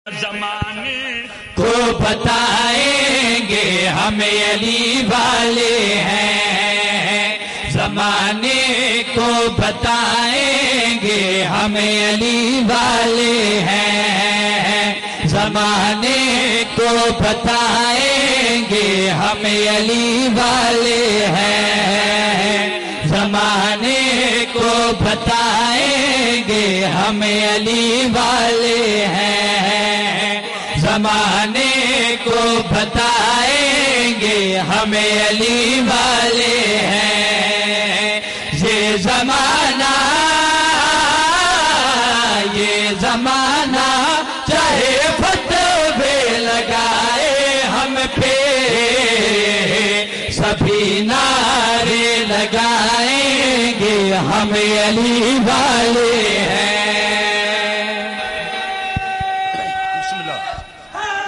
زمانے کو بتائیں گے ہمیں علی والے ہیں، زمانے کو بتائیں گے ہمیں علی والے ہیں، زمانے کو بتائیں گے ہمیں علی والے ہیں، زمانے کو بتائیں گے ہمیں علی والے ہیں، زمانے کو بتائیں گے ہمیں علی والے ہیں۔ یہ زمانہ چاہے فتوے لگائے ہم پہ، سبھی نعرے لگائیں گے ہمیں علی والے ہیں۔ بسم اللہ۔